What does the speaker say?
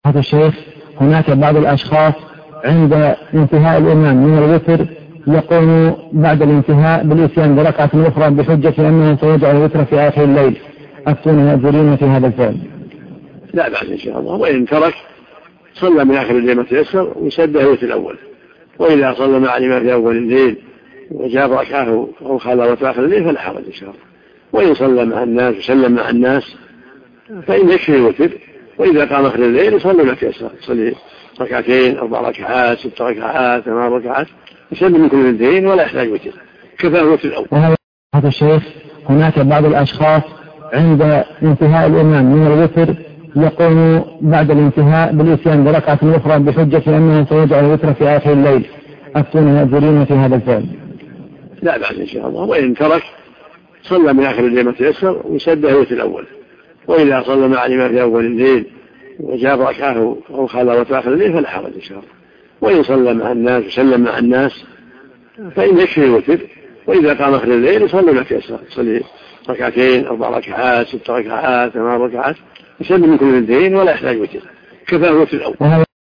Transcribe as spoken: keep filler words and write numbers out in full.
هذا الشيخ، هناك بعض الأشخاص عند انتهاء الإمام من الوتر يقوم بعد الانتهاء بالإتيان بركعة أخرى بحجة أنه سيجعل الوتر في آخر الليل، أفتون يأذرين في هذا الفعل؟ لا بأس إن شاء الله، وإن ترك صلى من آخر الليل ما تيسر وسده الوتر الأول، وإذا صلى مع الإمام في أول الليل وجاب ركعه أو خلى آخر الليل فلا حرج إن شاء الله. وإن صلى مع الناس وسلم مع الناس فإن يكفي الوتر، وإذا قام آخر الليل يصلي ما تيسر، يصلي ركعتين أربع ركعات ست ركعات ثمان ركعات، يسلم من كل اثنين ولا يحتاج وتر، كفاه الوتر الأول. هذا الشيخ، هناك بعض الأشخاص عند انتهاء الإمام من الوتر يقوم بعد الانتهاء بالإتيان بركعة أخرى بحجة أنه سيجعل الوتر في آخر الليل، أفتون يأذرين في هذا الفعل؟ لا بأس إن شاء الله، وإن ترك صلى من آخر الليل ما تيسر وسده الوتر الأول، وإذا صلى مع الإمام في أول الليل وجاب ركعه أو خلى آخر الليل فلا حرج إن شاء الله. وإن صلى مع الناس وسلم مع الناس فإن يكفي الوتر، وإذا قام آخر الليل يصلي ما تيسر، يصلي ركعتين أربع ركعات ست ركعات ثمان ركعات، يسلم من كل اثنين ولا يحتاج وتر، كفاه الوتر الأول.